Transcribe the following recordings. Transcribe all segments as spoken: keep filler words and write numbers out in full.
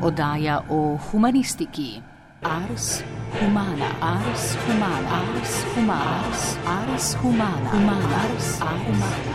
oddaja o humanistiki. Ars humana, ars humana, ars humana, ars humana, humana, ars humana.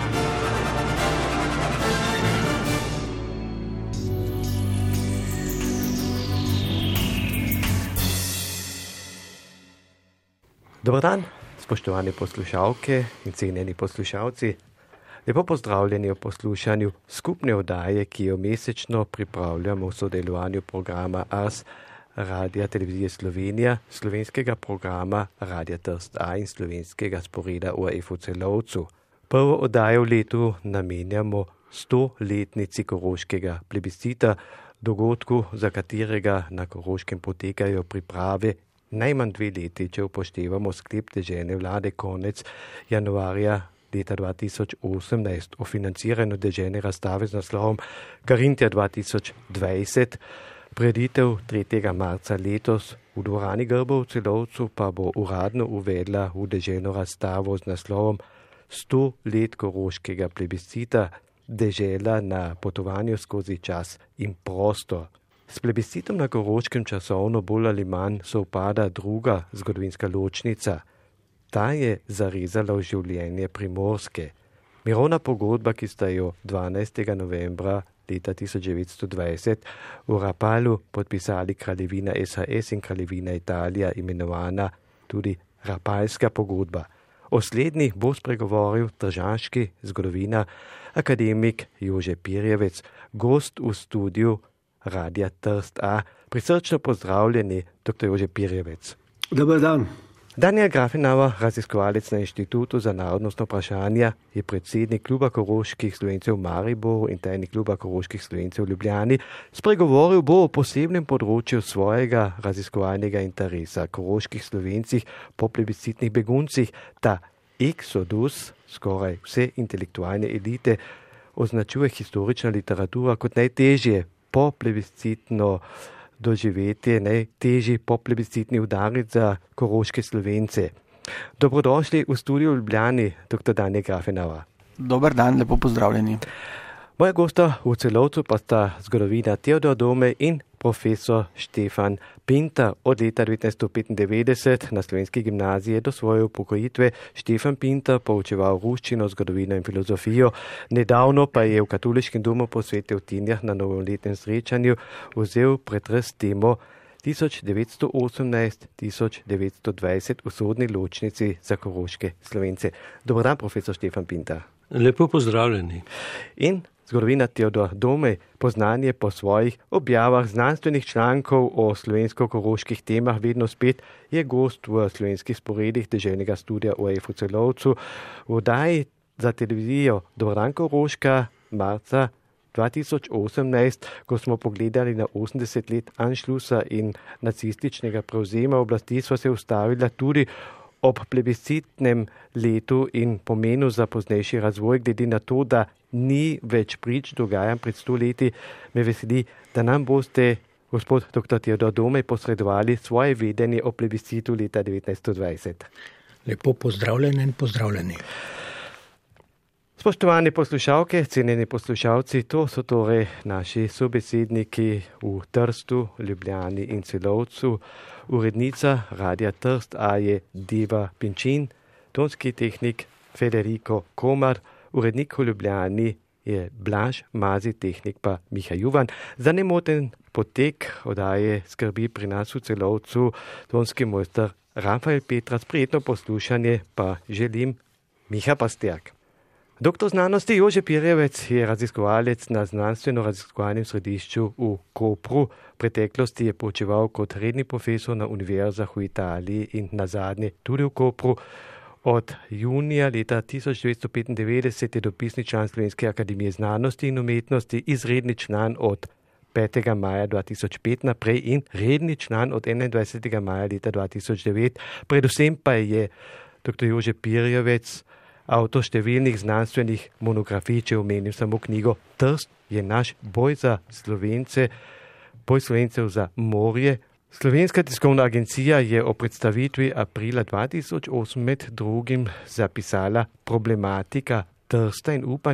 Dobar dan, spoštovane poslušalke in cenjeni poslušalci. Lepo pozdravljeni v poslušanju skupne oddaje, ki jo mesečno pripravljamo v sodelovanju programa Ars Radia Televizije Slovenija, slovenskega programa Radia Trst A in slovenskega sporeda O R F v Celovcu. Prvo oddajo v letu namenjamo stoletnici koroškega plebiscita, dogodku, za katerega na Koroškem potekajo priprave najmanj dve leti, če upoštevamo sklep deželne vlade konec januarja leta dva tisoč osemnajst o financiranju deželne razstave z naslovom Karintija dva tisoč dvajset. Prireditev tretjega marca letos v dvorani Grbov v Celovcu pa bo uradno uvedla v deželno razstavo z naslovom sto let koroškega plebiscita, dežela na potovanju skozi čas in prostor. S plebiscitom na Koroškem časovno bolj ali manj sovpada druga zgodovinska ločnica. Ta je zarezala v življenje Primorske. Mirovna pogodba, ki sta jo dvanajstega novembra leta tisoč devetsto dvajset v Rapalu podpisali kraljevina S H S in kraljevina Italija, imenovana tudi Rapalska pogodba. O slednjih bo spregovoril tržaški zgodovinar akademik Jože Pirjevec, gost v studiu Radia Trst A. Prisrčno pozdravljeni, doktor Jože Pirjevec. Dobar dan. Daniel Grafenauer, raziskovalec na Inštitutu za narodnostna vprašanja, je predsednik Kluba koroških Slovencev v Mariboru in tajnik Kluba koroških Slovencev v Ljubljani. Spregovoril bo o posebnem področju svojega raziskovalnega interesa, koroških Slovencih po plebiscitnih beguncih. Ta eksodus skoraj vse intelektualne elite označuje historična literatura kot najtežje po plebiscitno doživetje, najtežji po plebiscitni udarec za koroške Slovence. Dobrodošli v studiu v Ljubljani, doktor Daniel Grafenauer. Dobar dan, lepo pozdravljeni. Moja gosta v Celovcu pa sta zgodovinar Teodor Dome in profesor Štefan Pintar. Od leta devetnajststo petindevetdeset na Slovenski gimnaziji do svoje upokojitve Štefan Pintar poučeval ruščino, zgodovino in filozofijo. Nedavno pa je v Katoliškem domu po Svetih Tinjah na novoletnem srečanju vzel pretres temo tisoč devetsto osemnajst do tisoč devetsto dvajset v sodni ločnici za koroške Slovence. Dobar dan, profesor Štefan Pintar. Lepo pozdravljeni. In zgodovinar Teodor Dome, poznanje po svojih objavah znanstvenih člankov o slovensko-koroških temah vedno spet, je gost v slovenskih sporedih deželnega studia O R F v Celovcu. V oddaji za televizijo Dobar dan Koroška marca dva tisoč osemnajst, ko smo pogledali na osemdeset let Anšlusa in nacističnega prevzema oblasti, sva se ustavila tudi ob plebiscitnem letu in pomenu za poznejši razvoj, glede na to, da ni več prič dogajanj pred sto leti. Me veseli, da nam boste, gospod doktor Teodor Dome, posredovali svoje vedenje o plebiscitu leta devetnajststo dvajset. Lepo pozdravljeni in pozdravljeni. Spoštovane poslušalke, cenjeni poslušalci, to so torej naši sobesedniki v Trstu, Ljubljani in Celovcu. Urednica Radia Trst A je Deva Pinčin, tonski tehnik Federico Komar, urednik v Ljubljani je Blaž Mazi, tehnik pa Miha Juvan. Za nemoten potek oddaje skrbi pri nas v Celovcu tonski mojster Rafael Petras, prijetno poslušanje pa želim Miha Pastjak. Doktor znanosti Jože Pirjevec je raziskovalec na znanstveno-raziskovalnem središču v Kopru. V preteklosti je poučeval kot redni profesor na univerzah v Italiji in nazadnje tudi v Kopru. Od junija leta tisoč devetsto petindevetdeset je dopisni član Slovenske akademije znanosti in umetnosti, izredni član od petega maja dva tisoč pet naprej in redni član od enaindvajsetega maja leta dva tisoč devet. Predvsem pa je doktor Jože Pirjevec avtor številnih znanstvenih monografij, če omenim samo knjigo Trst je naš boj za Slovence, boj Slovencev za morje. Slovenska tiskovna agencija je o predstavitvi aprila dva tisoč osem med drugim zapisala problematika Trsta in upanje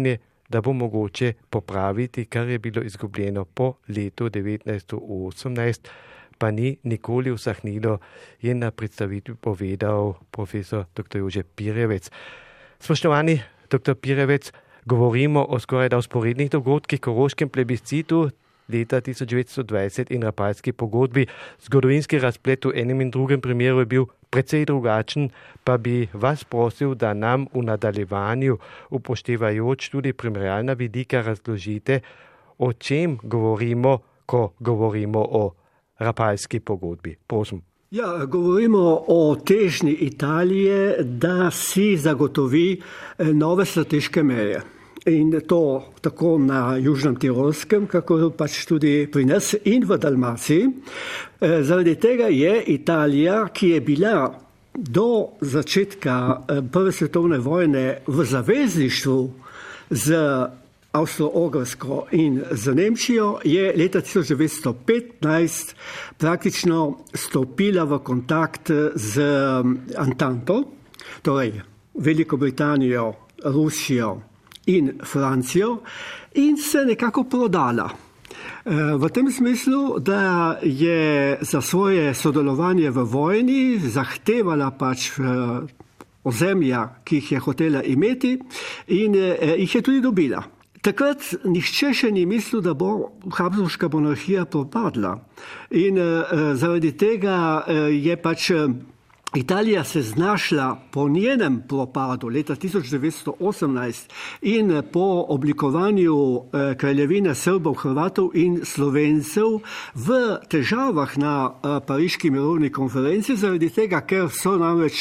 da bo mogoče popraviti, kar je bilo izgubljeno po letu devetnajststo osemnajst, pa ni nikoli usahnilo, je na predstavitvi povedal profesor doktor Jože Pirjevec. Spoštovani doktor Pirjevec, govorimo o skoraj da usporednih dogodkih, koroškem plebiscitu leta tisoč devetsto dvajset in Rapalski pogodbi. Zgodovinski razplet v enem in drugem primeru je bil precej drugačen, pa bi vas prosil, da nam v nadaljevanju, upoštevajoč tudi primerjalna vidika, razložite, o čem govorimo, ko govorimo o Rapalski pogodbi. Prosim. Ja, govorimo o težnji Italije, da si zagotovi nove strateške meje. In to tako na Južnem Tirolskem, kako pač tudi pri nas in v Dalmaciji. Zaradi tega je Italija, ki je bila do začetka Prve svetovne vojne v zavezništvu z Avstro-Ogrsko in z Nemčijo, je leta tisoč devetsto petnajst praktično stopila v kontakt z Antanto, torej Veliko Britanijo, Rusijo in Francijo, in se nekako prodala. V tem smislu, da je za svoje sodelovanje v vojni zahtevala pač ozemlja, ki jih je hotela imeti, in jih je tudi dobila. Takrat nihče še ni mislil, da bo Habsburška monarhija propadla. In zaradi tega je pač Italija se znašla po njenem propadu leta tisoč devetsto osemnajst in po oblikovanju kraljevine Srbov, Hrvatov in Slovencev v težavah na Pariški mirovni konferenci, zaradi tega, ker so namreč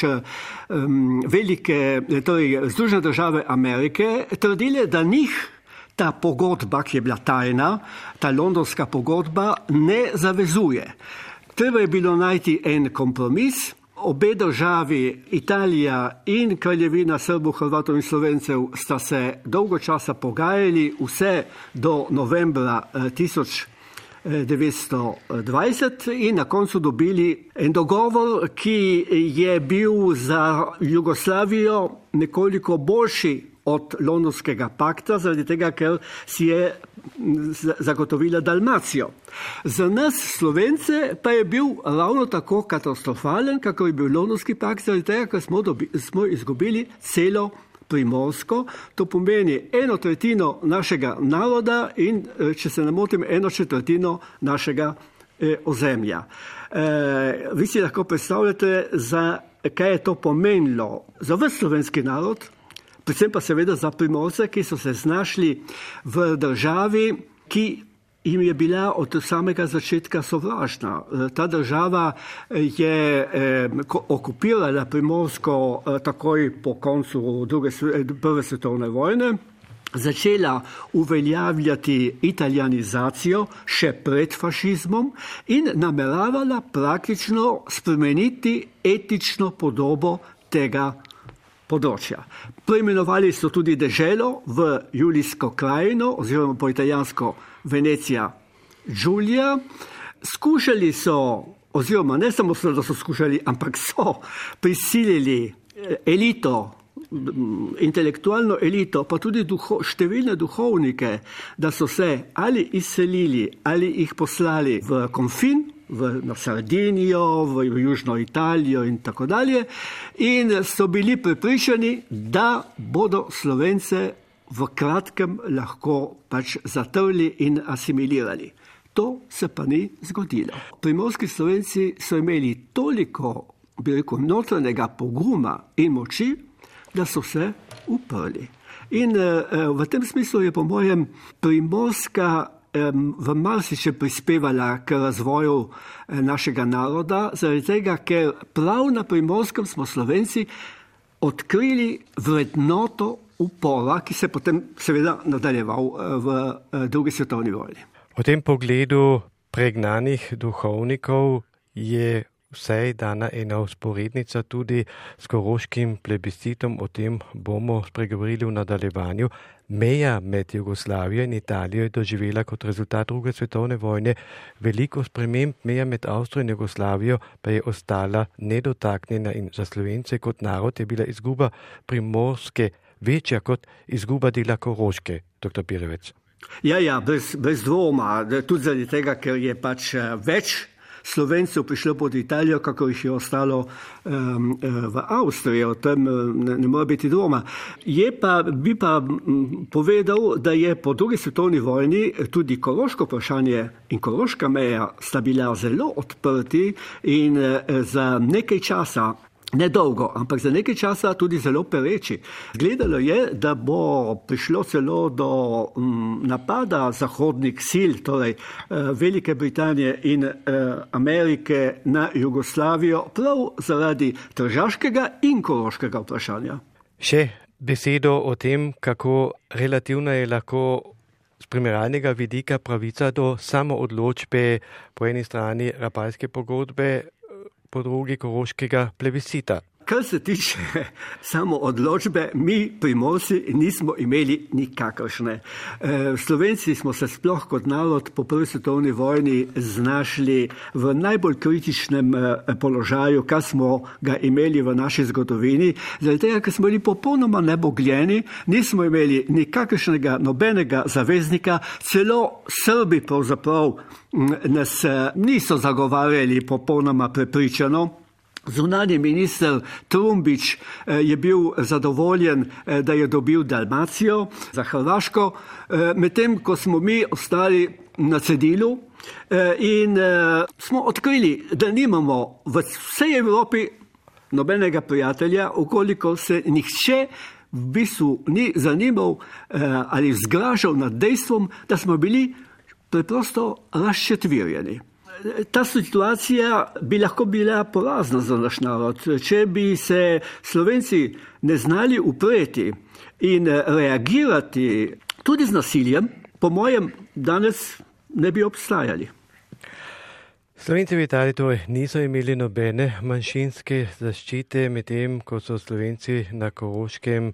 um, velike, torej Združene države Amerike trdile, da njih ta pogodba, ki je bila tajna, ta londonska pogodba, ne zavezuje. Treba je bilo najti en kompromis. Obe državi, Italija in kraljevina Srbov, Hrvatov in Slovencev, sta se dolgo časa pogajali, vse do novembra tisoč devetsto dvajset, in na koncu dobili en dogovor, ki je bil za Jugoslavijo nekoliko boljši od Londonskega pakta, zaradi tega, ker si je zagotovila Dalmacijo. Za nas, Slovence, pa je bil ravno tako katastrofalen, kako je bil Londonski pakt, zaradi tega, ker smo, dobi, smo izgubili celo Primorsko, to pomeni eno tretjino našega naroda in, če se ne motim, eno četrtino našega eh, ozemlja. Eh, vi si lahko predstavljate, za kaj je to pomenilo za ves slovenski narod, predvsem pa seveda za Primorce, ki so se znašli v državi, ki jim je bila od samega začetka sovražna. Ta država je eh, okupirala Primorsko eh, takoj po koncu druge, Prve svetovne vojne, začela uveljavljati italijanizacijo še pred fašizmom in nameravala praktično spremeniti etično podobo tega področja. Preimenovali so tudi deželo v Julijsko krajino, oziroma po italijansko Venecija Giulia. Skušali so, oziroma ne samo so, da so skušali, ampak so prisilili elito, intelektualno elito, pa tudi duho, številne duhovnike, da so se ali izselili, ali jih poslali v konfin, v, na Sardinijo, v, v Južno Italijo in tako dalje, in so bili prepričani, da bodo Slovence v kratkem lahko pač zatrli in asimilirali. To se pa ni zgodilo. Primorski Slovenci so imeli toliko, bi rekel, notranjega poguma in moči, da so se uprli. In uh, v tem smislu je po mojem Primorska v marsičem prispevala k razvoju našega naroda, zaradi tega, ker prav na Primorskem smo Slovenci odkrili vrednoto upora, ki se potem seveda nadaljeval v drugi svetovni vojni. O tem pogledu pregnanih duhovnikov je vsej dana ena usporednica tudi s koroškim plebiscitom, o tem bomo spregovorili v nadaljevanju. Meja med Jugoslavijo in Italijo je doživela kot rezultat druge svetovne vojne veliko sprememb, meja med Avstrijo in Jugoslavijo pa je ostala nedotaknjena in za Slovence kot narod je bila izguba Primorske večja kot izguba dela Koroške, doktor Pirjevec. Ja, ja, brez, brez dvoma, tudi zaradi tega, ker je pač več Slovencev prišlo pod Italijo, kako jih je ostalo um, v Avstriji, o tem ne, ne more biti dvoma. Je pa, bi pa povedal, da je po drugi svetovni vojni tudi koroško vprašanje in koroška meja sta bila zelo odprti in uh, za nekaj časa, nedolgo, ampak za nekaj časa tudi zelo pereči. Gledalo je, da bo prišlo celo do um, napada zahodnih sil, torej uh, Velike Britanije in uh, Amerike na Jugoslavijo, prav zaradi tržaškega in koroškega vprašanja. Še besedo o tem, kako relativna je lahko z primerjalnega vidika pravica do samoodločbe po eni strani Rapalske pogodbe, po drugi koroškega plebiscita. Kar se tiče samo odločbe, mi Primorci nismo imeli nikakršne. Slovenci smo se sploh kot narod po prvi svetovni vojni znašli v najbolj kritičnem položaju, kar smo ga imeli v naši zgodovini, zaradi tega, ker smo bili popolnoma nebogljeni, nismo imeli nikakršnega nobenega zaveznika, celo Srbi pravzaprav nas niso zagovarjali popolnoma prepričano. Zunanji minister Trumbič je bil zadovoljen, da je dobil Dalmacijo za Hrvaško, medtem ko smo mi ostali na cedilu in smo odkrili, da nimamo v vsej Evropi nobenega prijatelja, ukoliko se nihče v bistvu ni zanimal ali zgražal nad dejstvom, da smo bili preprosto razčetvirjeni. Ta situacija bi lahko bila porazna za naš narod. Če bi se Slovenci ne znali upreti in reagirati tudi z nasiljem, po mojem danes ne bi obstajali. Slovenci v Italiji torej niso imeli nobene manjšinske zaščite, medtem ko so Slovenci na Koroškem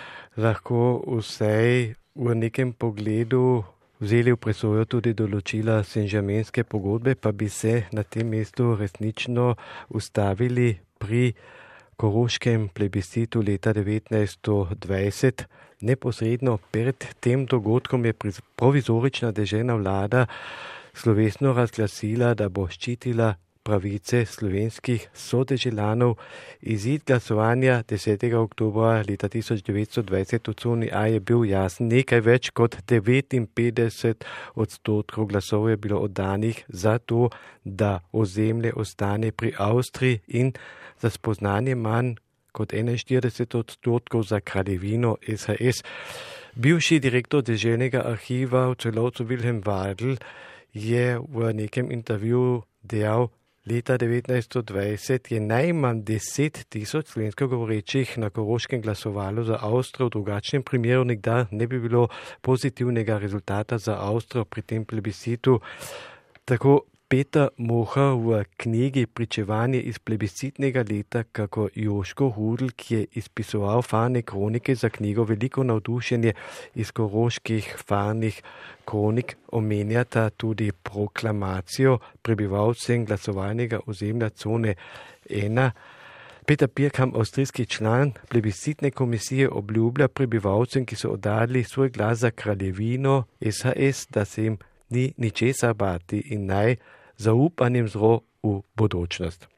lahko vsej v nekem pogledu vzeli v presojo tudi določila Saint-Germainske pogodbe, pa bi se na tem mestu resnično ustavili pri koroškem plebiscitu leta devetnajststo dvajset. Neposredno pred tem dogodkom je provizorična deželna vlada slovesno razglasila, da bo ščitila pravice slovenskih sodeželanov. Izid glasovanja desetega oktobra leta tisoč devetsto dvajset v coni A je bil jasen. Nekaj več kot devetinpetdeset odstotkov glasov je bilo oddanih za to, da ozemlje ostane pri Avstriji in za spoznanje manj kot enainštirideset odstotkov za kraljevino S H S. Bivši direktor deželnega arhiva v Celovcu Wilhelm Wadl je v nekem intervjuju dejal, leta devetnajststo dvajset je najmanj deset tisoč slovensko govorečih na Koroškem glasovalo za Avstrijo, v drugačnem primeru nikdar ne bi bilo pozitivnega rezultata za Avstrijo pri tem plebiscitu. Tako Peter Moha v knjigi Pričevanje iz plebiscitnega leta, kako Joško Hudl, ki je izpisoval farne kronike za knjigo Veliko navdušenje iz koroških farnih kronik, omenjata tudi proklamacijo prebivalcem glasovalnega ozemlja cone ena. Peter Pirkham, avstrijski član plebiscitne komisije, obljublja prebivalcem, ki so oddali svoj glas za kraljevino S H S, da se jim ni ničesar bati in naj zaupanjem zro v bodočnost.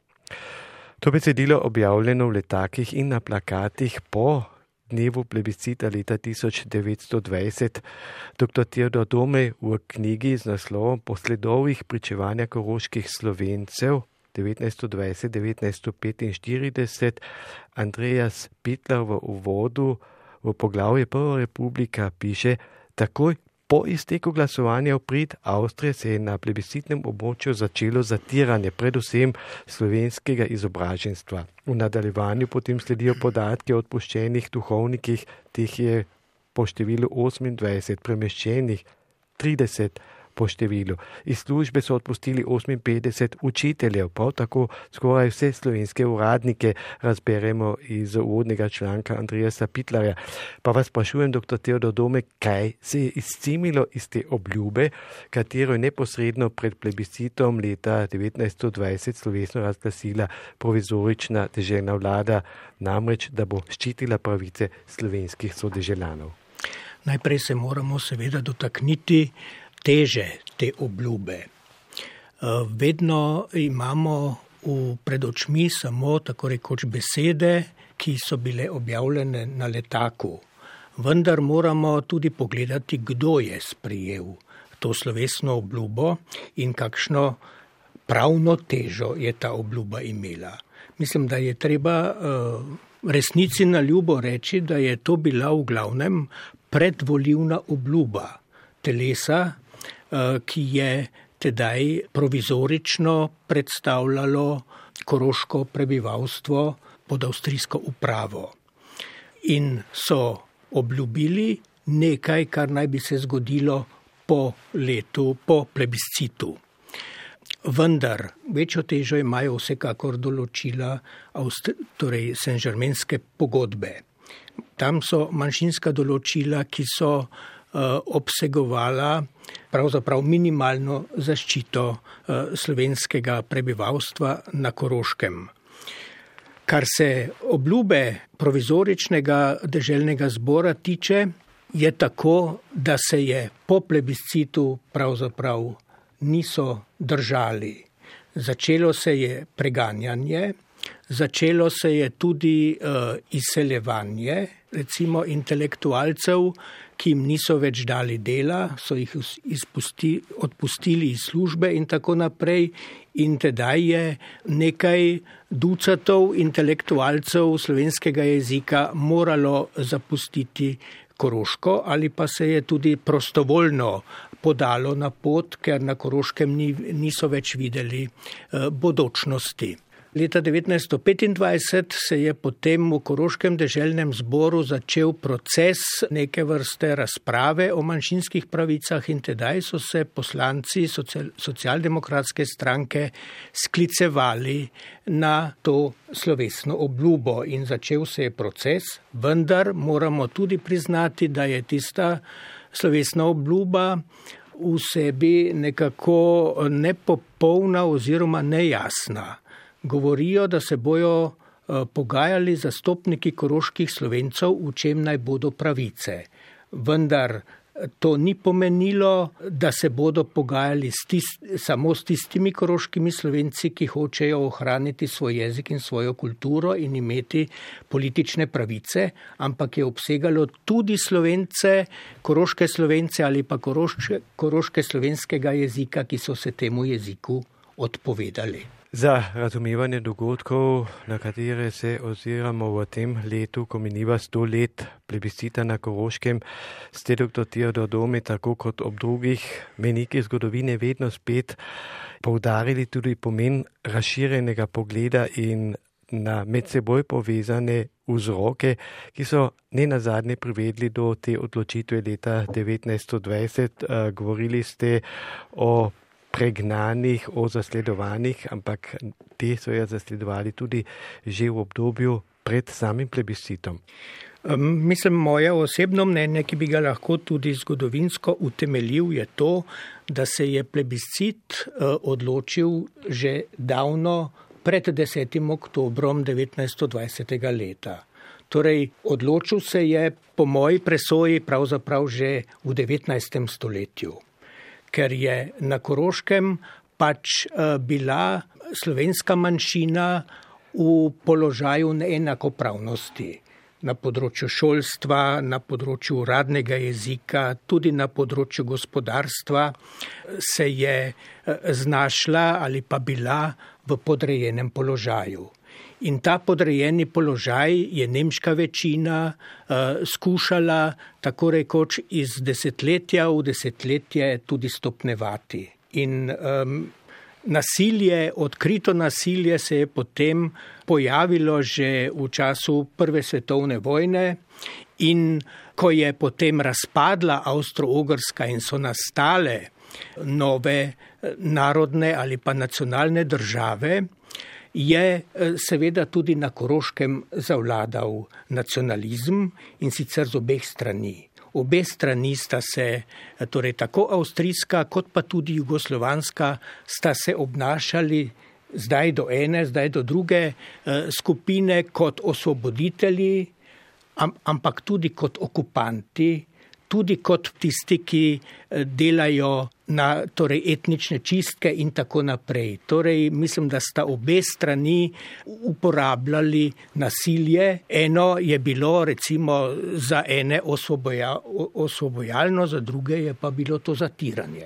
To besedilo objavljeno v letakih in na plakatih po dnevu plebiscita leta tisoč devetsto dvajset. Doktor Teodor Domej v knjigi z naslovom Posledovih pričevanja koroških Slovencev devetnajststo dvajset do devetnajststo petinštirideset, Andreas Pitler v uvodu v poglavje Prva republika piše, takoj po izteku glasovanja v prid Avstrije se je na plebiscitnem območju začelo zatiranje predvsem slovenskega izobraženstva. V nadaljevanju potem sledijo podatke o odpuščenih duhovnikih, teh je po številu osemindvajset, premeščenih trideset, po številu. Iz službe so odpustili oseminpetdeset učiteljev, prav tako skoraj vse slovenske uradnike, razberemo iz uvodnega članka Andreasa Pitlarja. Pa vas sprašujem, doktor Teodor Domek, kaj se je izcimilo iz te obljube, katero je neposredno pred plebiscitom leta devetnajststo dvajset slovesno razglasila provizorična deželna vlada, namreč, da bo ščitila pravice slovenskih sodeželjanov. Najprej se moramo seveda dotakniti teže te obljube. Vedno imamo v pred očmi samo tako rekoč besede, ki so bile objavljene na letaku. Vendar moramo tudi pogledati, kdo je sprejel to slovesno obljubo in kakšno pravno težo je ta obljuba imela. Mislim, da je treba resnici na ljubo reči, da je to bila v glavnem predvolilna obljuba telesa, ki je tedaj provizorično predstavljalo koroško prebivalstvo pod avstrijsko upravo. In so obljubili nekaj, kar naj bi se zgodilo po letu, po plebiscitu. Vendar večjo težo imajo vsekakor določila torej Saint-Germainske pogodbe. Tam so manjšinska določila, ki so uh, obsegovala pravzaprav minimalno zaščito uh, slovenskega prebivalstva na Koroškem. Kar se obljube provizoričnega deželnega zbora tiče, je tako, da se je po plebiscitu pravzaprav niso držali. Začelo se je preganjanje, začelo se je tudi uh, izseljevanje, recimo intelektualcev, ki jim niso več dali dela, so jih izpusti, odpustili iz službe in tako naprej. In tedaj je nekaj ducatov intelektualcev slovenskega jezika moralo zapustiti Koroško ali pa se je tudi prostovoljno podalo na pot, ker na Koroškem ni, niso več videli eh, bodočnosti. Leta devetnajststo petindvajset se je potem v Koroškem deželnem zboru začel proces neke vrste razprave o manjšinskih pravicah in tedaj so se poslanci social, socialdemokratske stranke sklicevali na to slovesno obljubo in začel se je proces, vendar moramo tudi priznati, da je tista slovesna obljuba v sebi nekako nepopolna oziroma nejasna. Govorijo, da se bojo pogajali zastopniki koroških Slovencev, v čem naj bodo pravice. Vendar to ni pomenilo, da se bodo pogajali s tist, samo s tistimi koroškimi Slovenci, ki hočejo ohraniti svoj jezik in svojo kulturo in imeti politične pravice, ampak je obsegalo tudi Slovence, koroške Slovence ali pa koroške, koroške slovenskega jezika, ki so se temu jeziku odpovedali. Za razumevanje dogodkov, na katere se oziramo v tem letu, ko miniva sto let plebiscita na Koroškem, ste doktor Teodor Domek, tako kot ob drugih mejnikih zgodovine, vedno spet poudarili tudi pomen razširjenega pogleda in na med seboj povezane vzroke, ki so ne nazadnje privedli do te odločitve leta devetnajststo dvajset. Govorili ste o pregnanih, o zasledovanih, ampak te so jo zasledovali tudi že v obdobju pred samim plebiscitom. Um, mislim, moje osebno mnenje, ki bi ga lahko tudi zgodovinsko utemeljil, je to, da se je plebiscit uh, odločil že davno pred desetim oktobrom devetnajststo dvajsetega leta. Torej, odločil se je po moji presoji pravzaprav že v devetnajstem stoletju. Ker je na Koroškem pač bila slovenska manjšina v položaju neenakopravnosti na področju šolstva, na področju uradnega jezika, tudi na področju gospodarstva se je znašla ali pa bila v podrejenem položaju. In ta podrejeni položaj je nemška večina uh, skušala tako rekoč iz desetletja v desetletje tudi stopnevati. In um, nasilje, odkrito nasilje se je potem pojavilo že v času Prve svetovne vojne in ko je potem razpadla Avstro-Ogrska in so nastale nove narodne ali pa nacionalne države, je seveda tudi na Koroškem zavladal nacionalizem in sicer z obeh strani. Obe strani sta se, torej tako avstrijska kot pa tudi jugoslovanska, sta se obnašali zdaj do ene, zdaj do druge skupine kot osvoboditelji, ampak tudi kot okupanti, tudi kot tisti, ki delajo na torej etnične čistke in tako naprej. Torej, mislim, da sta obe strani uporabljali nasilje. Eno je bilo recimo za ene osvoboja, osvobojalno, za druge je pa bilo to zatiranje.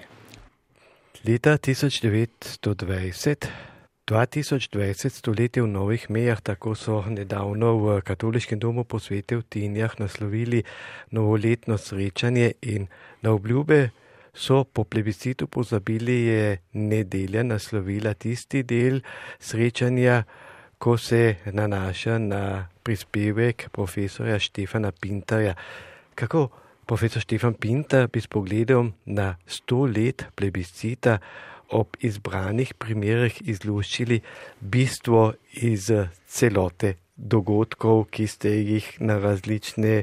Leta tisoč devetsto dvajset, dva tisoč dvajset stoletje v novih mejah, tako so nedavno v Katoliškem domu po Svete v Tinjah naslovili novoletno srečanje in na obljube so po plebiscitu pozabili, je nedelja naslovila tisti del srečanja, ko se nanaša na prispevek profesorja Štefana Pintarja. Kako profesor Štefan Pintar bi s pogledom na sto let plebiscita ob izbranih primerih izluščili bistvo iz celote dogodkov, ki ste jih na različne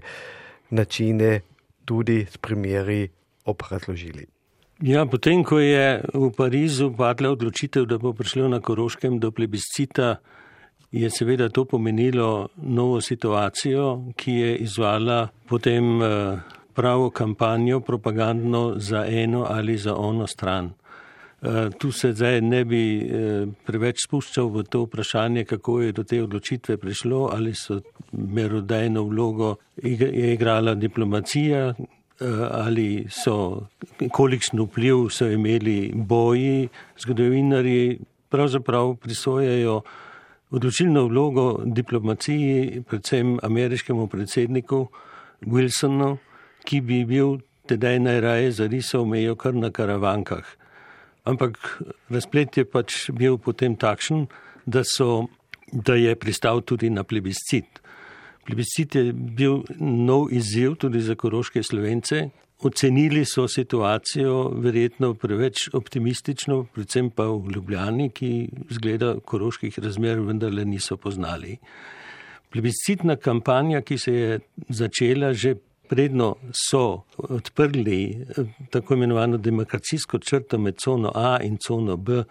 načine tudi s primeri obrazložili? Ja, potem, ko je v Parizu padla odločitev, da bo prišlo na Koroškem do plebiscita, je seveda to pomenilo novo situacijo, ki je izvala potem pravo kampanjo propagandno za eno ali za ono stran. Tu se zdaj ne bi preveč spuščal v to vprašanje, kako je do te odločitve prišlo, ali so merodajno vlogo je igrala diplomacija, ali so, kolikšen vpliv so imeli boji. Zgodovinarji pravzaprav prisojajo odločilno vlogo diplomaciji, predvsem ameriškemu predsedniku Wilsonu, ki bi bil tedaj najraje zarisal mejo kar na karavankah. Ampak razplet je pač bil potem takšen, da, so, da je pristal tudi na plebiscit. Plebiscit je bil nov izziv tudi za koroške Slovence. Ocenili so situacijo verjetno preveč optimistično, predvsem pa v Ljubljani, ki zgleda koroških razmer vendarle niso poznali. Plebiscitna kampanja, ki se je začela že predno so odprli tako imenovano demarkacijsko črto med cono A in cono B.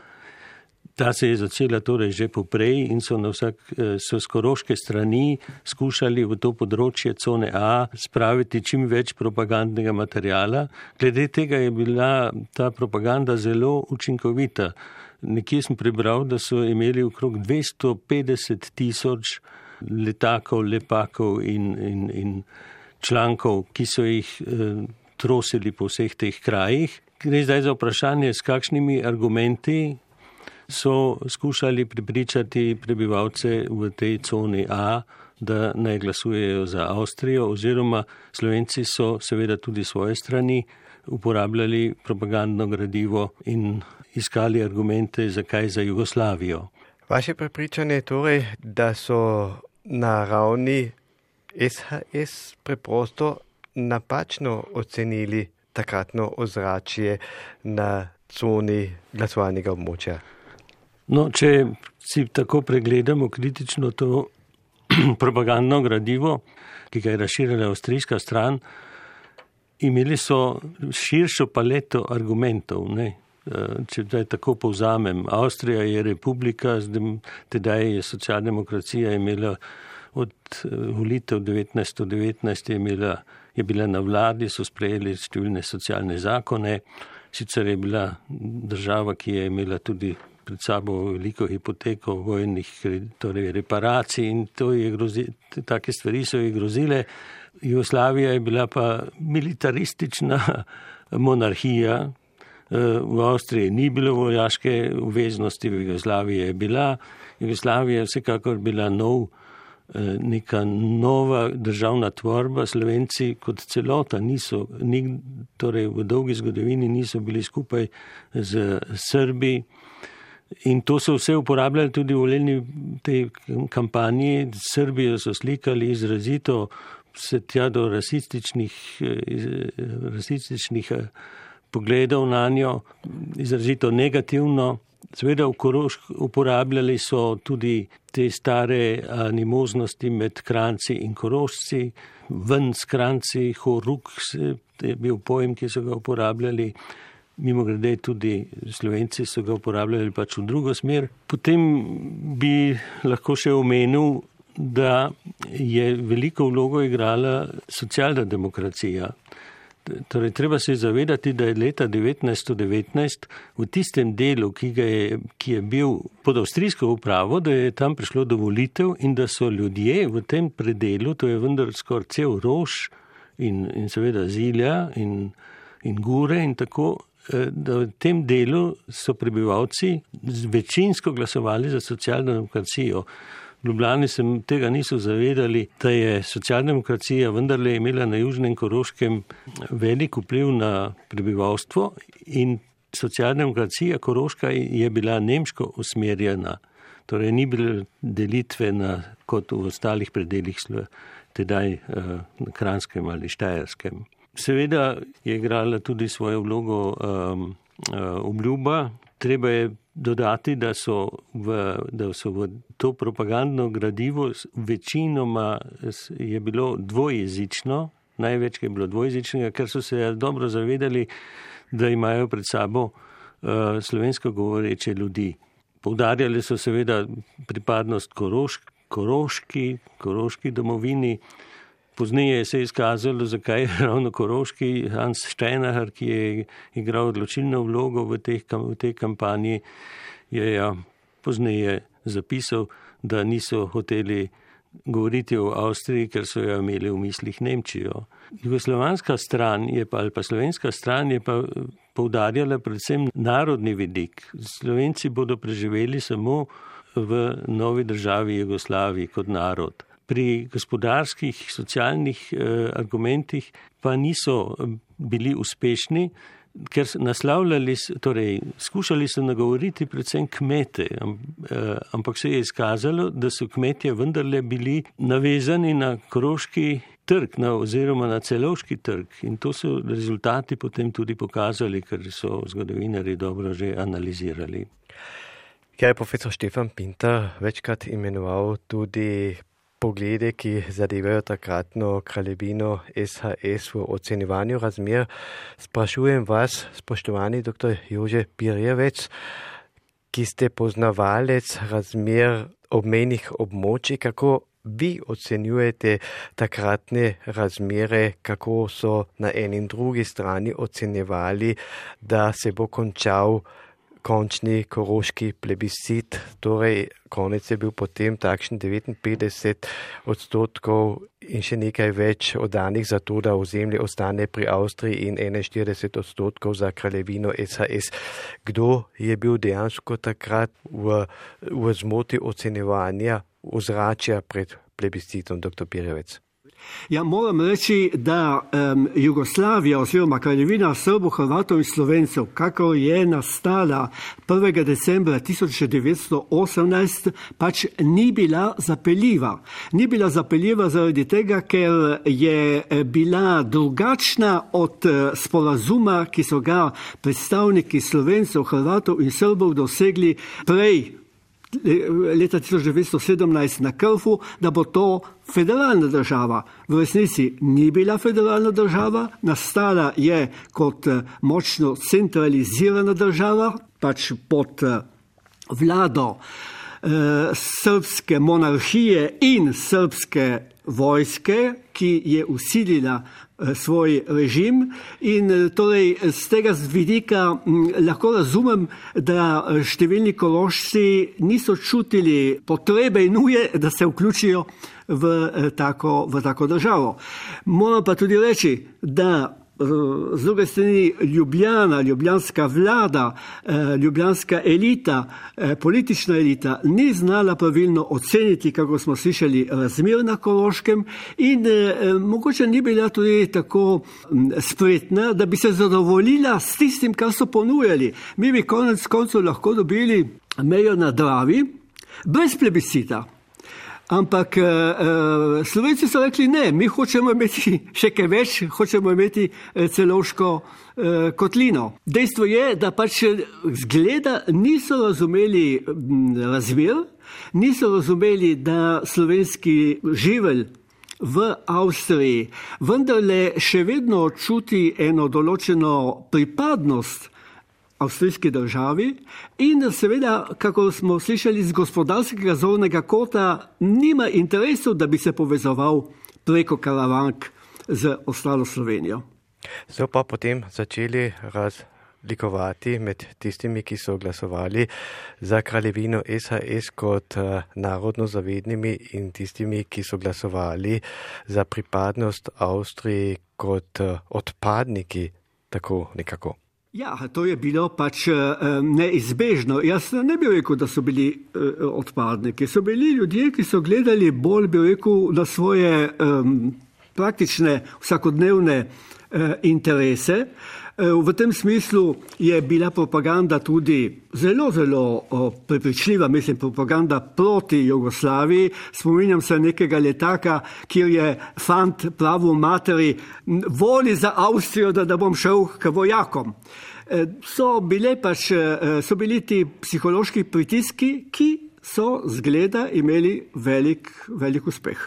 Ta se je začela torej že poprej in so, na vsak, so z koroške strani skušali v to področje cone A spraviti čim več propagandnega materijala. Glede tega je bila ta propaganda zelo učinkovita. Nekje sem prebral, da so imeli okrog dvesto petdeset tisoč letakov, lepakov in, in, in člankov, ki so jih eh, trosili po vseh teh krajih. Gre zdaj za vprašanje, s kakšnimi argumenti so skušali prepričati prebivalce v tej coni A, da naj glasujejo za Avstrijo, oziroma Slovenci so seveda tudi svoje strani uporabljali propagandno gradivo in iskali argumente, zakaj za Jugoslavijo. Vaše prepričanje je torej, da so na ravni S H S preprosto napačno ocenili takratno ozračje na coni glasovalnega območja? No, če si tako pregledamo kritično to propagandno gradivo, ki ga je razširila avstrijska stran, imeli so širšo paleto argumentov, ne? Če zdaj tako povzamem. Avstrija je republika, tedaj je socialdemokracija imela od volitev devetnajststo devetnajst je, imela, je bila na vladi, so sprejeli številne socialne zakone, sicer je bila država, ki je imela tudi pred sabo veliko hipoteko vojnih, torej reparacij in to je grozi, take stvari so jih grozile. Jugoslavija je bila pa militaristična monarhija, v Avstriji ni bilo vojaške obveznosti, v Jugoslaviji je bila. Jugoslavija je vsekakor bila nov, neka nova državna tvorba. Slovenci kot celota niso, ni, torej v dolgi zgodovini niso bili skupaj z Srbi. In to so vse uporabljali tudi v volilni tej kampanji. Srbijo so slikali izrazito se tja do rasističnih, rasističnih pogledov na njo, izrazito negativno. Seveda v Koroški uporabljali so tudi te stare animoznosti med Kranjci in Korošci, ven s Kranjci, horuk je bil pojem, ki so ga uporabljali. Mimo grede tudi Slovenci so ga uporabljali pač v drugo smer. Potem bi lahko še omenil, da je veliko vlogo igrala socialna demokracija. Torej, treba se zavedati, da je leta devetnajststo devetnajst v tistem delu, ki, ga je, ki je bil pod avstrijsko upravo, da je tam prišlo do volitev in da so ljudje v tem predelu, to je vendar skoraj cel Rož in, in seveda Zilja in, in Gure in tako, da v tem delu so prebivalci večinsko glasovali za socialno demokracijo. V Ljubljani se tega niso zavedali, da je socialdemokracija vendarle imela na Južnem Koroškem velik vpliv na prebivalstvo in socialdemokracija Koroška je bila nemško usmerjena. Torej ni bilo delitve na, kot v ostalih predelih tedaj na Kranjskem ali Štajerskem. Seveda je igrala tudi svojo vlogo um, uh, obljuba. Treba je dodati, da so, v, da so v to propagandno gradivo večinoma je bilo dvojezično, največ je bilo dvojezičnega, ker so se dobro zavedali, da imajo pred sabo uh, slovensko govoreče ljudi. Poudarjali so seveda pripadnost Korošk, Koroški, Koroški domovini. Pozneje se je izkazalo, zakaj ravno Koroški. Hans Steinacher, ki je igral odločilno vlogo v, teh, v tej kampanji, je ja, pozneje zapisal, da niso hoteli govoriti o Avstriji, ker so jo imeli v mislih Nemčijo. Jugoslovanska stran je pa, ali pa slovenska stran je pa poudarjala predvsem narodni vidik. Slovenci bodo preživeli samo v novi državi Jugoslaviji kot narod. Pri gospodarskih, socialnih eh, argumentih pa niso bili uspešni, ker naslavljali, torej skušali so nagovoriti predvsem kmete, ampak se je izkazalo, da so kmetje vendarle bili navezani na koroški trg, na, oziroma na celovški trg. In to so rezultati potem tudi pokazali, ker so zgodovinarji dobro že analizirali. Kaj je profesor Štefan Pintar večkrat imenoval tudi poglede, ki zadevajo takratno kraljevino S H S v ocenjevanju razmer. Sprašujem vas, spoštovani doktor Jože Birjevec, ki ste poznavalec razmer obmejnih območij, kako vi ocenjujete takratne razmere, kako so na eni in drugi strani ocenjevali, da se bo končal končni koroški plebiscit, torej konec je bil potem takšen devetinpetdeset odstotkov in še nekaj več oddanih za to, da ozemlje ostane pri Avstriji in enainštirideset odstotkov za kraljevino S H S. Kdo je bil dejansko takrat v, v zmoti ocenjevanja ozračja pred plebiscitom, doktor Birjevec? Ja, moram reči, da um, Jugoslavija oziroma kraljevina Srbov, Hrvatov in Slovencev, kako je nastala prvega decembra tisoč devetsto osemnajst, pač ni bila zapeljiva. Ni bila zapeljiva zaradi tega, ker je bila drugačna od sporazuma, ki so ga predstavniki Slovencev, Hrvatov in Srbov dosegli prej, leta tisoč devetsto sedemnajst na Krfu, da bo to federalna država. V resnici ni bila federalna država, nastala je kot močno centralizirana država, pač pod vlado eh, srpske monarhije in srpske vojske, ki je usilila svoj režim in torej z tega vidika lahko razumem, da številni Korošci niso čutili potrebe in nuje, da se vključijo v tako, v tako državo. Moram pa tudi reči, da z druge strani Ljubljana, ljubljanska vlada, ljubljanska elita, politična elita ni znala pravilno oceniti, kako smo slišali, razmer na Koroškem in eh, mogoče ni bila tudi tako spretna, da bi se zadovoljila s tistim, kar so ponujali. Mi bi konec koncev lahko dobili mejo na Dravi brez plebiscita. Ampak uh, Slovenci so rekli ne, mi hočemo imeti še kaj več, hočemo imeti uh, celovško uh, kotlino. Dejstvo je, da pač zgleda niso razumeli razmer, niso razumeli, da slovenski živelj v Avstriji vendarle še vedno čuti eno določeno pripadnost avstrijski državi in seveda, kako smo slišali, z gospodarskega zornega kota nima interesov, da bi se povezoval preko Karavank z ostalo Slovenijo. So pa potem začeli razlikovati med tistimi, ki so glasovali za kraljevino S H S kot narodno zavednimi in tistimi, ki so glasovali za pripadnost Avstriji kot odpadniki, tako nekako. Ja, to je bilo pač neizbežno. Jaz ne bi rekel, da so bili odpadniki. So bili ljudje, ki so gledali bolj, bi rekel, na svoje um, praktične vsakodnevne uh, interese. V tem smislu je bila propaganda tudi zelo, zelo prepričljiva, mislim, propaganda proti Jugoslaviji. Spominjam se nekega letaka, kjer je fant pravil materi, voli za Avstrijo, da, da bom šel k vojakom. So, bile pač, so bili ti psihološki pritiski, ki so zgleda imeli velik, velik uspeh.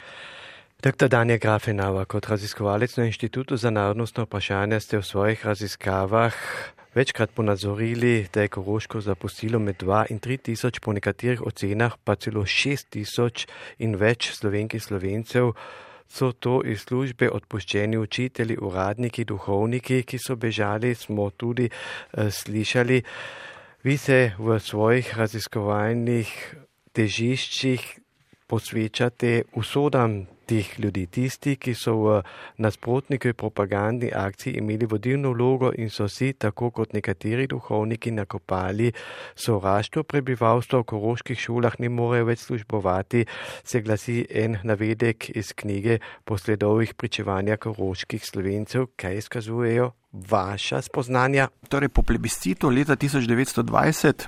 Doktor Daniel Grafenauer, kot raziskovalec na Inštitutu za narodnostno vprašanje ste v svojih raziskavah večkrat ponazorili, da je Koroško zapustilo med dva in tri tisoč, po nekaterih ocenah pa celo šest tisoč in več Slovenk in Slovencev. So to iz službe odpuščeni učitelji, uradniki, duhovniki, ki so bežali, smo tudi uh, slišali. Vi se v svojih raziskovalnih težiščih posvečate usodam teh ljudi, tisti, ki so v nasprotnikovi propagandni akciji imeli vodilno vlogo in so si, tako kot nekateri duhovniki, nakopali sovraštvo prebivalstva v koroških šolah, ne morejo več službovati, se glasi en navedek iz knjige Po sledovih pričevanja koroških Slovencev. Kaj izkazujejo vaša spoznanja? Torej, po plebiscitu leta tisoč devetsto dvajset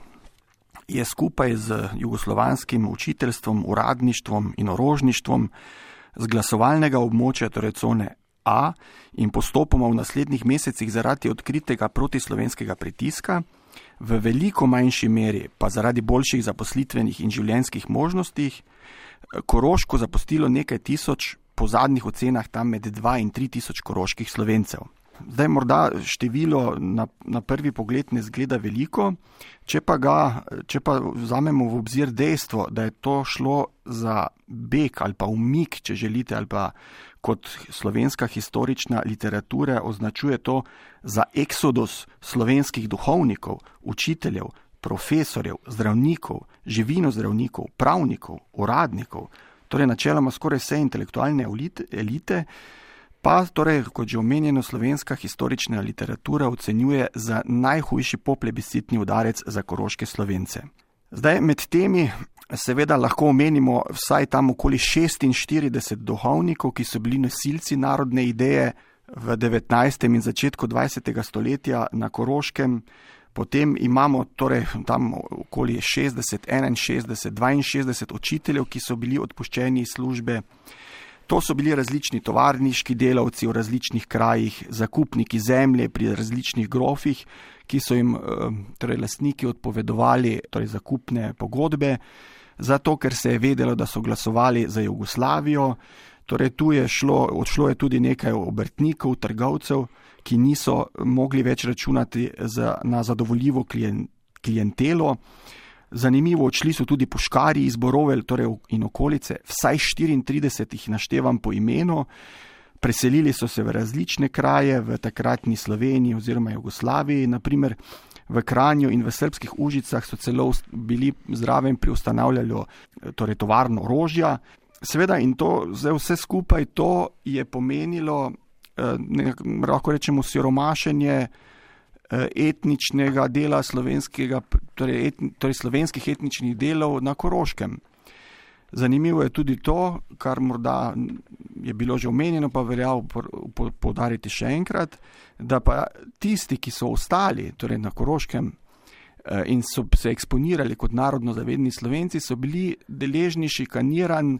je skupaj z jugoslovanskim učiteljstvom, uradništvom in orožništvom z glasovalnega območja, torej cone A, in postopoma v naslednjih mesecih zaradi odkritega protislovenskega pritiska, v veliko manjši meri pa zaradi boljših zaposlitvenih in življenjskih možnostih, Koroško zapustilo nekaj tisoč, po zadnjih ocenah tam med dva in tri tisoč koroških Slovencev. Zdaj morda število na, na prvi pogled ne zgleda veliko, če pa, ga, če pa vzamemo v obzir dejstvo, da je to šlo za beg ali pa umik, če želite, ali pa kot slovenska historična literatura označuje to za eksodus slovenskih duhovnikov, učiteljev, profesorjev, zdravnikov, živinozdravnikov, pravnikov, uradnikov, torej načeloma skoraj vse intelektualne elite, pa torej, kot že omenjeno, slovenska historična literatura ocenjuje za najhujši poplebiscitni udarec za koroške Slovence. Zdaj med temi seveda lahko omenimo vsaj tam okoli šestinštirideset duhovnikov, ki so bili nosilci narodne ideje v devetnajstem in začetku dvajsetega stoletja na Koroškem. Potem imamo torej tam okoli šestdeset, enainšestdeset, dvainšestdeset učiteljev, ki so bili odpuščeni iz službe. To so bili različni tovarniški delavci v različnih krajih, zakupniki zemlje pri različnih grofih, ki so jim torej lastniki odpovedovali torej zakupne pogodbe, zato ker se je vedelo, da so glasovali za Jugoslavijo. Torej tu je šlo, odšlo je tudi nekaj obrtnikov, trgovcev, ki niso mogli več računati za, na zadovoljivo klien, klientelo. Zanimivo, odšli so tudi puškarji iz Borovelj, torej in okolice, vsaj štiriintrideset jih naštevam po imenu. Preselili so se v različne kraje v takratni Sloveniji oziroma Jugoslaviji, naprimer v Kranju in v Srbskih Užicah so celo bili zraven pri ustanavljanju torej tovarno orožja. Seveda in to, zdaj vse skupaj to je pomenilo, eh, lahko rečemo, siromašenje etničnega dela slovenskega, torej, etn, torej slovenskih etničnih delov na Koroškem. Zanimivo je tudi to, kar morda je bilo že omenjeno, pa velja poudariti še enkrat, da pa tisti, ki so ostali torej na Koroškem, in so se eksponirali kot narodno zavedni Slovenci, so bili deležni šikaniranj,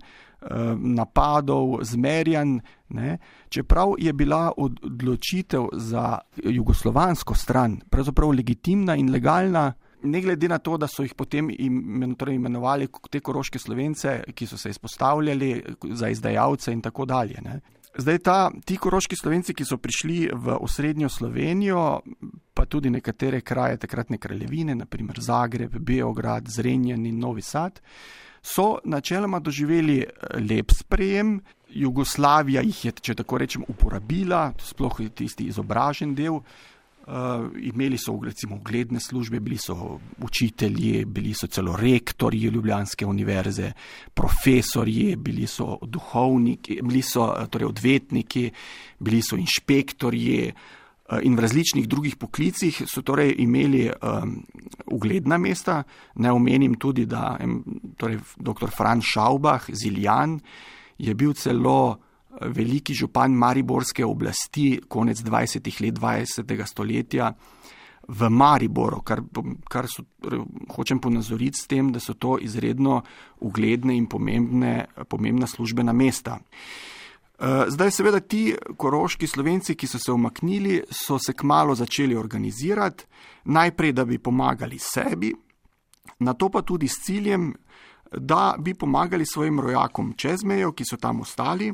napadov, zmerjanj, ne? Čeprav je bila odločitev za jugoslovansko stran pravzaprav legitimna in legalna, ne glede na to, da so jih potem imen, torej imenovali te koroške Slovence, ki so se izpostavljali za izdajalce in tako dalje. Ne? Zdaj ta, ti koroški Slovenci, ki so prišli v osrednjo Slovenijo, pa tudi nekatere kraje takratne kraljevine, naprimer Zagreb, Beograd, Zrenjanin in Novi Sad, so načeloma doživeli lep sprejem. Jugoslavija jih je, če tako rečem, uporabila, sploh tisti izobražen del. Uh, imeli so recimo ugledne službe, bili so učitelji, bili so celo rektorji Ljubljanske univerze, profesorji, bili so duhovniki, bili so torej odvetniki, bili so inšpektorji uh, in v različnih drugih poklicih so torej imeli um, ugledna mesta. Ne omenim tudi, da torej doktor Franz Schaubach, Ziljan, je bil celo veliki župan mariborske oblasti konec dvajsetih let dvajsetega stoletja v Mariboru, kar, kar so, hočem ponazoriti s tem, da so to izredno ugledne in pomembne, pomembna službena mesta. Zdaj seveda ti koroški Slovenci, ki so se umaknili, so se kmalu začeli organizirati, najprej, da bi pomagali sebi, nato pa tudi s ciljem, da bi pomagali svojim rojakom čez mejo, ki so tam ostali.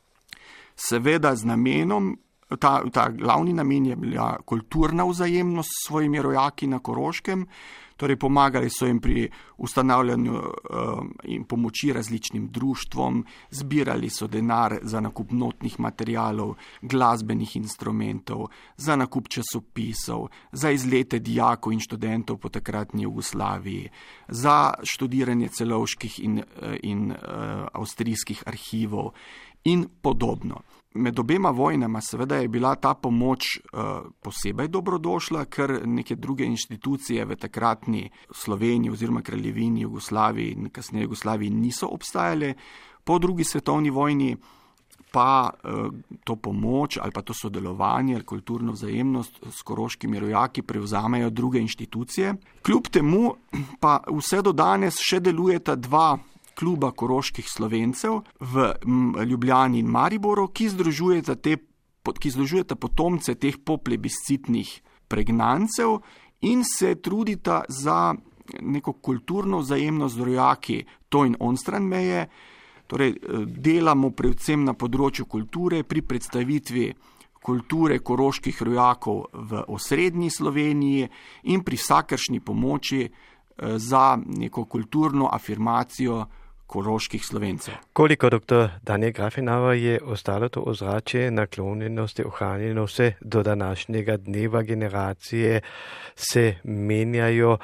Seveda z namenom, ta, ta glavni namen je bila kulturna vzajemnost s svojimi rojaki na Koroškem, torej pomagali so jim pri ustanavljanju um, in pomoči različnim društvom, zbirali so denar za nakup notnih materialov, glasbenih instrumentov, za nakup časopisov, za izlete dijakov in študentov po takratni Jugoslaviji, za študiranje celovških in, in uh, avstrijskih arhivov in podobno. Med obema vojnama seveda je bila ta pomoč uh, posebej dobrodošla, ker neke druge inštitucije v takratni Sloveniji oziroma kraljevini Jugoslaviji in kasneje Jugoslaviji niso obstajale. Po drugi svetovni vojni pa uh, to pomoč ali pa to sodelovanje ali kulturno vzajemnost s koroškimi rojaki prevzamejo druge inštitucije. Kljub temu pa vse do danes še delujeta dva kluba koroških Slovencev v Ljubljani in Mariboru, ki združujeta, te, ki združujeta potomce teh poplebiscitnih pregnancev in se trudita za neko kulturno vzajemnost z rojaki to in onstran meje. Torej, delamo predvsem na področju kulture pri predstavitvi kulture koroških rojakov v osrednji Sloveniji in pri vsakršni pomoči za neko kulturno afirmacijo koroških Slovencev. Koliko, doktor Daniel Grafenauer, je ostalo to ozračje naklonjenosti ohranjeno vse do današnjega dneva, generacije se menjajo,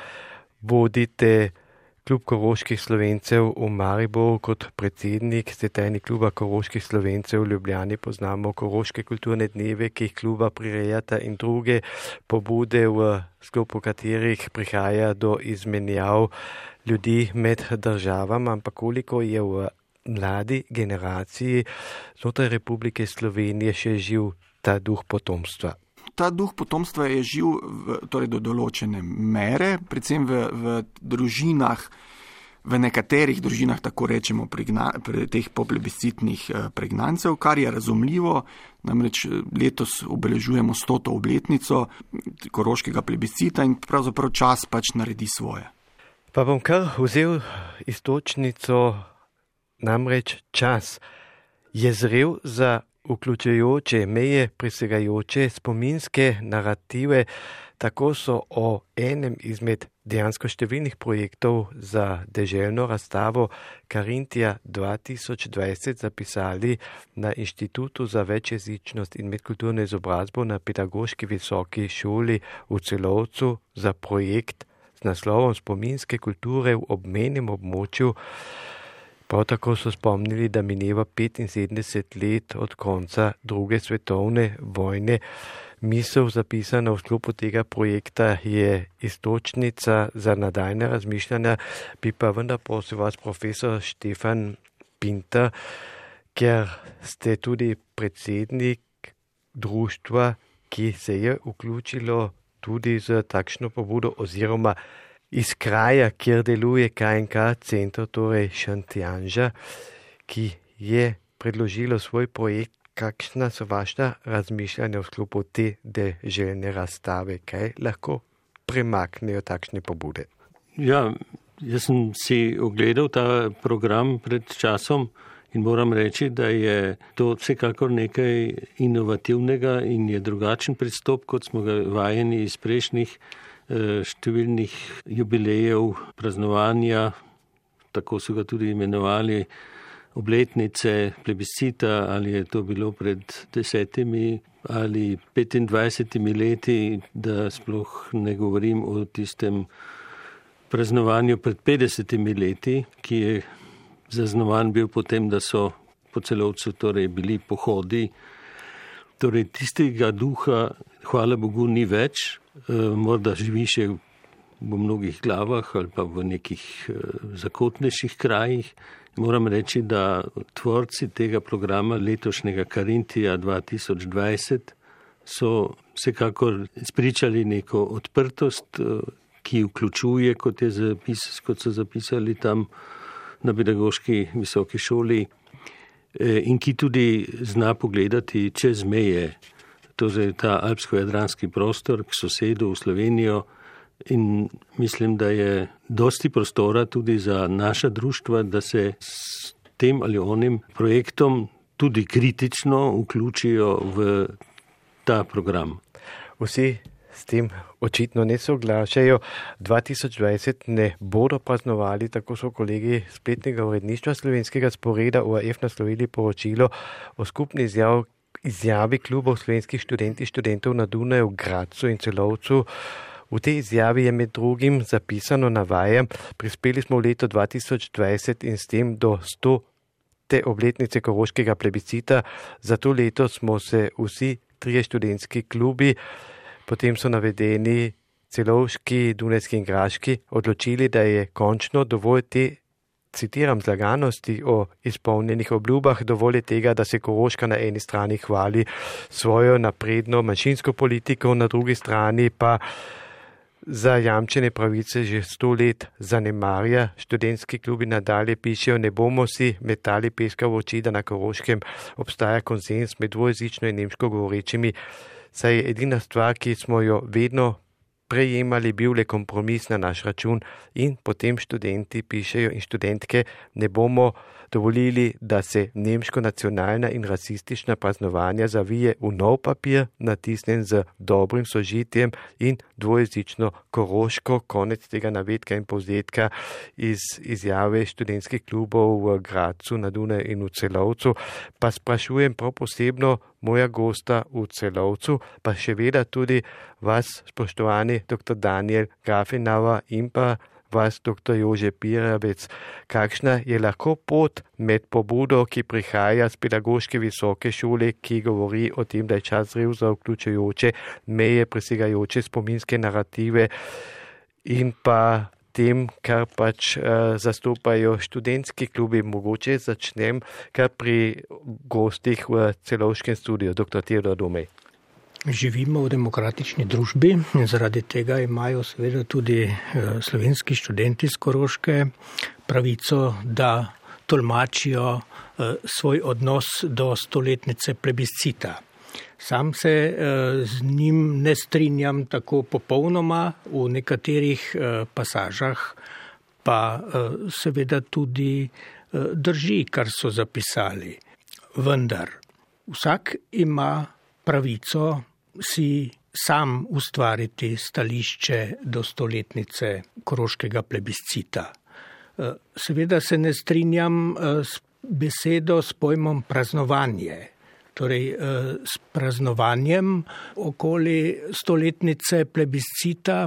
vodite klub koroških Slovencev v Mariboru kot predsednik, ste tajnik kluba koroških Slovencev v Ljubljani, poznamo koroške kulturne dneve, ki jih kluba prirejata in druge pobude, v sklopu katerih prihaja do izmenjav ljudi med državami, ampak koliko je v mladi generaciji znotraj Republike Slovenije še živ ta duh potomstva? Ta duh potomstva je živ v, torej do določene mere, predvsem v, v družinah, v nekaterih družinah, tako rečemo, pregna, pre, teh poplebiscitnih pregnancev, kar je razumljivo, namreč letos obeležujemo stoto obletnico koroškega plebiscita in pravzaprav čas pač naredi svoje. Pa bom kar vzel istočnico, namreč čas je zrel za vključujoče, meje presegajoče spominske narative. Tako so o enem izmed dejansko številnih projektov za deželno razstavo Karintija dva tisoč dvajset zapisali na Inštitutu za večjezičnost in medkulturno izobrazbo na Pedagoški visoki šoli v Celovcu za projekt z naslovom Spominske kulture v obmejnem območju. Prav tako so spomnili, da mineva petinsedemdeset let od konca druge svetovne vojne. Misel zapisana v sklopu tega projekta je istočnica za nadaljne razmišljanja. Bi pa vendar prosil vas, profesor Štefan Pinter, ker ste tudi predsednik društva, ki se je vključilo tudi z takšno pobudo oziroma iz kraja, kjer deluje K N K center, torej Šentjanža, ki je predložilo svoj projekt. Kakšna so vaša razmišljanja v sklopu te deželne razstave? Kaj lahko premaknejo takšne pobude? Ja, jaz sem si ogledal ta program pred časom in moram reči, da je to vsekakor nekaj inovativnega in je drugačen pristop, kot smo ga vajeni iz prejšnjih številnih jubilejev, praznovanja, tako so ga tudi imenovali, obletnice plebiscita, ali je to bilo pred desetimi ali petindvajsetimi leti, da sploh ne govorim o tistem praznovanju pred petdesetimi leti, ki je zaznovan bil potem, da so po Celovcu torej bili pohodi. Torej tistega duha, hvala Bogu, ni več, morda živi še v mnogih glavah ali pa v nekih zakotnejših krajih. Moram reči, da tvorci tega programa letošnjega Karintija dva tisoč dvajset so vsekakor spričali neko odprtost, ki vključuje, kot, je zapis, kot so zapisali tam na pedagoški visoki šoli, in ki tudi zna pogledati čez meje, torej ta alpsko-jadranski prostor k sosedu v Slovenijo. In mislim, da je dosti prostora tudi za naša društva, da se s tem ali onim projektom tudi kritično vključijo v ta program. Vsi s tem očitno ne soglašajo. dva tisoč dvajset ne bodo praznovali, tako so kolegi spletnega uredništva slovenskega sporeda O R F naslovili poročilo o skupni izjav, izjavi klubov slovenskih študentov in študentov na Dunaju, Gradcu in Celovcu. V tej izjavi je med drugim zapisano, navajam, prispeli smo v leto dva tisoč dvajset in s tem do stote obletnice koroškega plebiscita. Za to leto smo se vsi trije študentski klubi, potem so navedeni celovški, dunajski in graški, odločili, da je končno dovolj te, citiram, zlaganosti o izpolnjenih obljubah, dovolj tega, da se Koroška na eni strani hvali svojo napredno manjšinsko politiko, na drugi strani pa zajamčene pravice že sto let zanemarja. Študentski klubi nadalje pišejo, ne bomo si metali peska v oči, da na Koroškem obstaja konsens med dvojezično in nemško govorečimi, saj je edina stvar, ki smo jo vedno prejemali, bil le kompromis na naš račun. In potem študenti pišejo in študentke, ne bomo dovolili, da se nemško-nacionalna in rasistična praznovanja zavije v nov papir, natisnen z dobrim sožitjem in dvojezično Koroško. Konec tega navedka in povzetka iz izjave študentskih klubov v Gradcu, na Dunaju in v Celovcu. Pa sprašujem prav posebno moja gosta v Celovcu, pa še veda tudi vas, spoštovani doktor Daniel Grafenauer, in pa vas, doktor Jože Piravec. Kakšna je lahko pot med pobudo, ki prihaja z pedagoške visoke šole, ki govori o tem, da je čas zrel za vključujoče meje, presegajoče spominske narative, in pa tem, kar pač uh, zastopajo študentski klubi? Mogoče začnem kar pri gostih v Celovškem studiu. Doktor Teodor Domej. Živimo v demokratični družbi in zaradi tega imajo seveda tudi slovenski študenti z Koroške pravico, da tolmačijo svoj odnos do stoletnice plebiscita. Sam se z njim ne strinjam tako popolnoma, v nekaterih pasažah pa seveda tudi drži, kar so zapisali. Vendar vsak ima pravico si sam ustvariti stališče do stoletnice koroškega plebiscita. Seveda se ne strinjam s besedo, s pojmom praznovanje. Torej, s praznovanjem okoli stoletnice plebiscita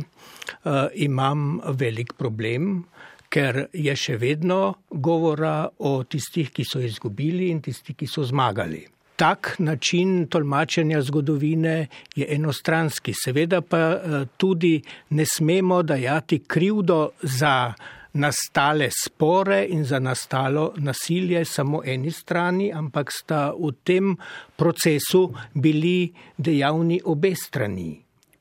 imam velik problem, ker je še vedno govora o tistih, ki so izgubili, in tistih, ki so zmagali. Tak način tolmačenja zgodovine je enostranski. Seveda pa tudi ne smemo dajati krivdo za nastale spore in za nastalo nasilje samo eni strani, ampak sta v tem procesu bili dejavni obe strani.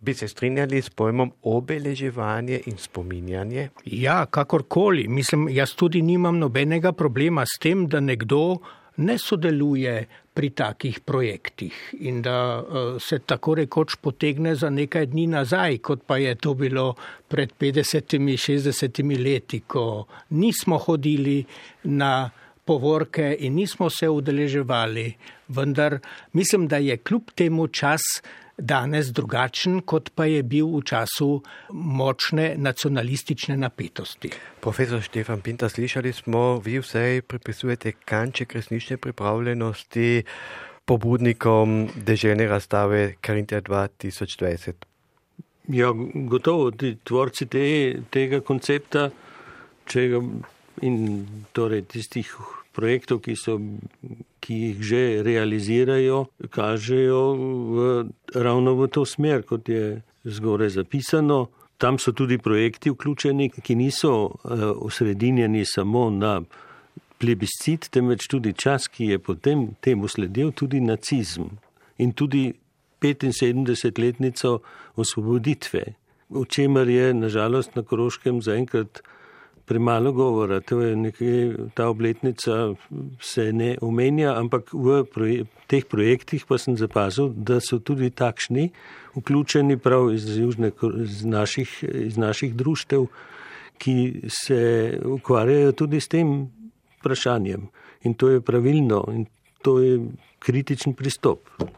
Bi se strinjali s pojmom obeleževanje in spominjanje? Ja, kakorkoli. Mislim, jaz tudi nimam nobenega problema s tem, da nekdo ne sodeluje pri takih projektih in da uh, se tako rekoč potegne za nekaj dni nazaj, kot pa je to bilo pred petdesetimi, šestdesetimi leti, ko nismo hodili na povorke in nismo se udeleževali. Vendar mislim, da je kljub temu čas danes drugačen, kot pa je bil v času močne nacionalistične napetosti. Profesor Štefan Pintar, slišali smo, vi vsej pripisujete kanček resnične pripravljenosti pobudnikom deželne razstave Karintija dva tisoč dvajset. Ja, gotovo, ti tvorci te, tega koncepta, če ga, in torej tistih projektov, ki so, ki jih že realizirajo, kažejo v, ravno v to smer, kot je zgoraj zapisano. Tam so tudi projekti vključeni, ki niso uh, osredinjeni samo na plebiscit, temveč tudi čas, ki je potem temu sledil, tudi nacizm in tudi petinsedemdesetletnico osvoboditve, o čemer je nažalost na Koroškem zaenkrat premalo govora. To je nekaj, ta obletnica se ne omenja, ampak v proje, teh projektih pa sem zapazil, da so tudi takšni vključeni prav iz, južne, iz, naših, iz naših društev, ki se ukvarjajo tudi s tem vprašanjem. In to je pravilno in to je kritičen pristop.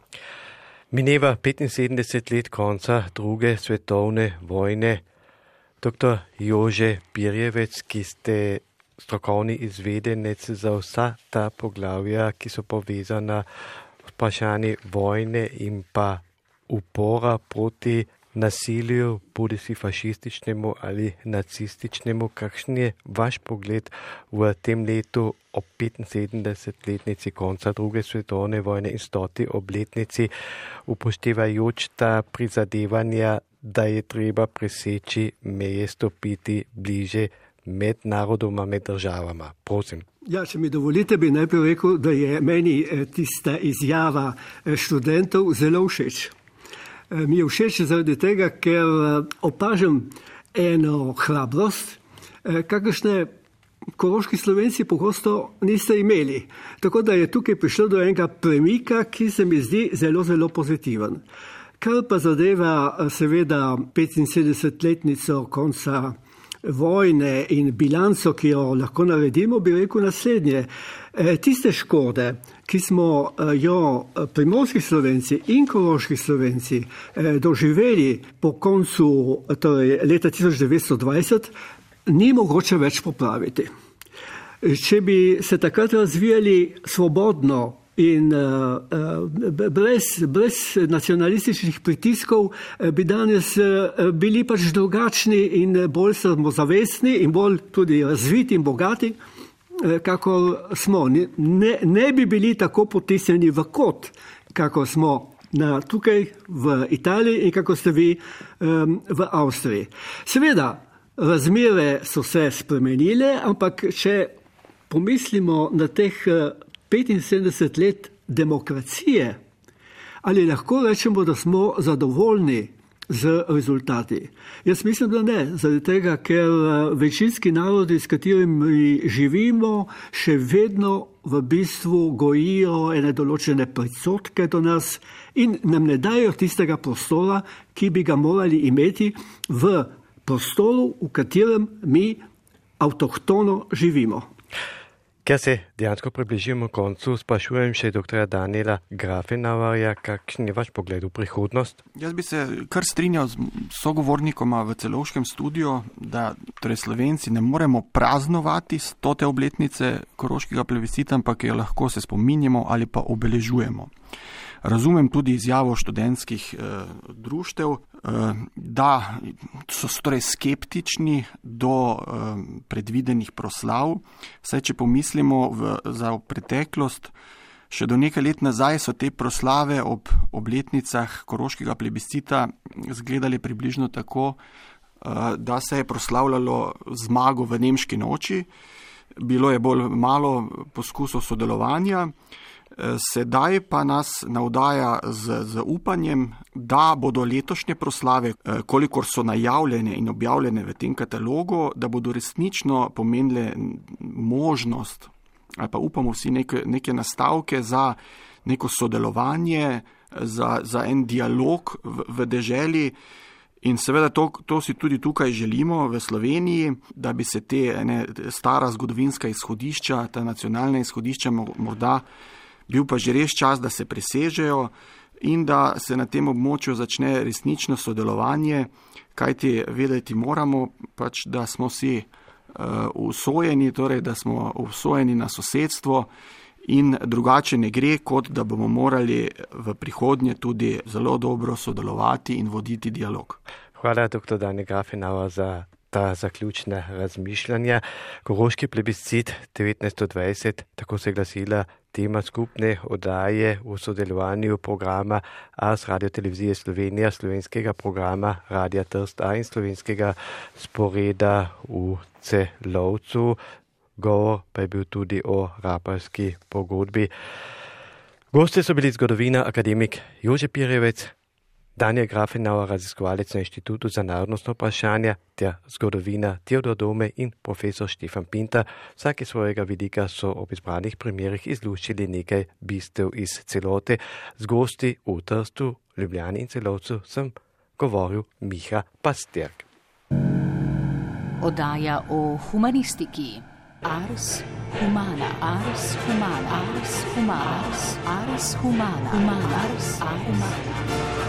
Mineva petinsedemdeset let konca druge svetovne vojne. Doktor Jože Birjevec, ki ste strokovni izvedenec za vsa ta poglavja, ki so povezana s vprašanji vojne in pa upora proti nasilju, bodi si fašističnemu ali nacističnemu. Kakšen je vaš pogled v tem letu ob petinsedemdesetletnici konca druge svetovne vojne in stoti obletnici, upoštevajoč ta prizadevanja, da je treba preseči meje, stopiti bliže med narodoma, med državama? Prosim. Ja, če mi dovolite, bi najprej rekel, da je meni tista izjava študentov zelo všeč. Mi je všeč zaradi tega, ker opažam eno hrabrost, kakršne koroški Slovenci pogosto niste imeli. Tako da je tukaj prišlo do enega premika, ki se mi zdi zelo, zelo pozitiven. Kar pa zadeva seveda petinsedemdesetletnico konca vojne in bilanco, ki jo lahko naredimo, bi rekel naslednje. Tiste škode, ki smo jo primorski Slovenci in koroški Slovenci doživeli po koncu torej leta tisoč devetsto dvajset, ni mogoče več popraviti. Če bi se takrat razvijali svobodno in uh, brez, brez nacionalističnih pritiskov, bi danes uh, bili pač drugačni in bolj samozavestni in bolj tudi razviti in bogati, uh, kako smo. Ne, ne bi bili tako potisnjeni v kot, kako smo na, tukaj v Italiji in kako ste vi um, v Avstriji. Seveda, razmere so se spremenile, ampak če pomislimo na teh uh, petinsedemdeset let demokracije, ali lahko rečemo, da smo zadovoljni z rezultati? Jaz mislim, da ne, zaradi tega, ker večinski narodi, s katerimi živimo, še vedno v bistvu gojijo ene določene predsodke do nas in nam ne dajo tistega prostora, ki bi ga morali imeti v prostoru, v katerem mi avtohtono živimo. Ker se dejansko približujemo koncu, sprašujem še doktora Daniela Grafenauerja, kakšen je vaš pogled v prihodnost? Jaz bi se kar strinjal z sogovornikoma v celovškem studiu, da torej Slovenci ne moremo praznovati stote obletnice koroškega plebiscita, ampak jo lahko se spominjamo ali pa obeležujemo. Razumem tudi izjavo študentskih eh, društev, eh, da so torej skeptični do eh, predvidenih proslav. Saj, če pomislimo v, za preteklost, še do nekaj let nazaj so te proslave ob obletnicah koroškega plebiscita izgledali približno tako, eh, da se je proslavljalo zmago v nemški noči. Bilo je bolj malo poskusov sodelovanja. Sedaj pa nas navdaja z, z upanjem, da bodo letošnje proslave, kolikor so najavljene in objavljene v tem katalogu, da bodo resnično pomenile možnost, ali pa upamo vsi neke, neke nastavke za neko sodelovanje, za, za en dialog v, v deželi. In seveda to, to si tudi tukaj želimo v Sloveniji, da bi se te ene, stara zgodovinska izhodišča, ta nacionalna izhodišča morda bil pa že res čas, da se presežejo in da se na tem območju začne resnično sodelovanje, kajti vedeti moramo pač, da smo si uh, usojeni, torej da smo usojeni na sosedstvo in drugače ne gre, kot da bomo morali v prihodnje tudi zelo dobro sodelovati in voditi dialog. Hvala, doktor Daniel Grafenauer, za ta zaključna razmišljanja. Koroški plebiscit devetnajststo dvajset, tako se je glasila tema skupne oddaje v sodelovanju programa Ars Radiotelevizije Slovenija, slovenskega programa Radia Trst A in slovenskega sporeda v Celovcu. Govor pa je bil tudi o Rapalski pogodbi. Gosti so bili zgodovina akademik Jože Pirjevec, Daniel Grafenauer, raziskovalec na Inštitutu za narodnostno vprašanje, ter zgodovina Teodor Dome in profesor Štefan Pintar. Vsaki svojega vidika so ob izbranih primerih izluščili nekaj bistev iz celote. Z gosti v Trstu, Ljubljani in Celovcu sem govoril Miha Pasterk. Oddaja o humanistiki. Ars humana, ars humana, ars humana, ars humana, humana, ars humana.